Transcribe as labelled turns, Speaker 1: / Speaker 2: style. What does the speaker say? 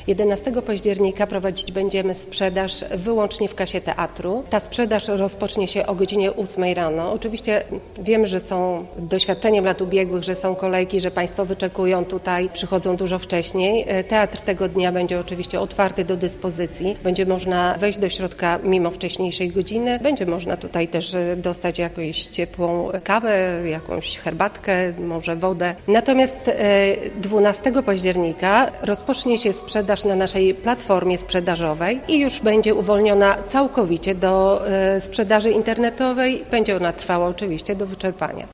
Speaker 1: 11 października prowadzić będziemy sprzedaż wyłącznie w kasie teatru. Ta sprzedaż rozpocznie się o godzinie 8 rano. Oczywiście wiemy, że są doświadczeniem lat ubiegłych, że są kolejki, że Państwo wyczekują tutaj, przychodzą dużo wcześniej. Teatr tego dnia będzie oczywiście otwarty do dyspozycji. Będzie można wejść do środka mimo wcześniejszej godziny. Będzie można tutaj też dostać jakąś ciepłą kawę, jakąś herbatkę, może wodę. Natomiast 12 października rozpocznie się sprzedaż na naszej platformie sprzedażowej i już będzie uwolniona całkowicie do sprzedaży internetowej. Będzie ona trwała oczywiście do wyczerpania.